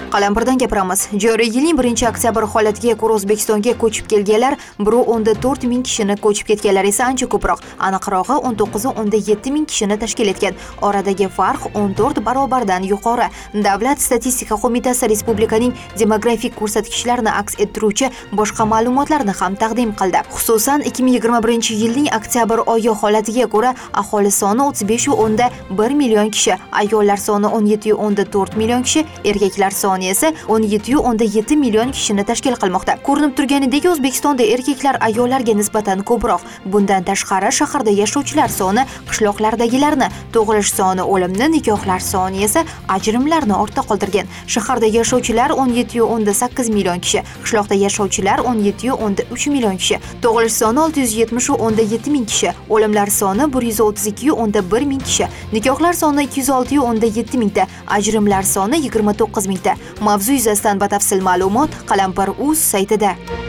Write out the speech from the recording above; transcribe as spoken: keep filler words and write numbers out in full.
Qalampirdan gapiramiz. Joriy yilning birinchi oktyabr holatiga ko'ra O'zbekistonga ko'chib kelganlar bir o'nda to'rt ming kishini, ko'chib ketganlar esa ancha ko'proq. Aniqrog'i o'n to'qqiz o'nda yetti ming kishini tashkil etgan. Oradagi farq o'n to'rt barobardan yuqori. Davlat statistika qo'mitasi respublikaning demografik ko'rsatkichlarini aks ettiruvchi boshqa ma'lumotlarni ham taqdim qildi. Xususan, ikki ming yigirma birinchi yilning oktyabr oyi holatiga ko'ra aholi soni o'ttiz besh o'nda bir million kishi, ayollar soni o'n yetti o'nda to'rt million kishi, erkaklar soni esa o'n yetti o'nda yetti million kishini tashkil qilmoqda. Ko'rinib turganidek, O'zbekistonda erkaklar ayollarga nisbatan ko'proq. Bundan tashqari, shaharda yashovchilar soni qishloqlardagilarni, tug'ilish soni o'limni, nikohlar soni esa ajrimlarni ortda qoldirgan. Shaharda yashovchilar o'n yetti o'nda sakkiz million kishi, qishloqda yashovchilar o'n yetti o'nda uch million kishi, tug'ilish soni olti yuz yetmish o'nda yetti ming kishi, o'limlar soni bir yuz o'ttiz ikki o'nda bir ming kishi, nikohlar soni ikki yuz olti o'nda yetti mingta, ajrimlar soni yigirma to'qqiz mingta. Mavzu yuzasidan batafsil ma'lumot Qalampir.uz saytida.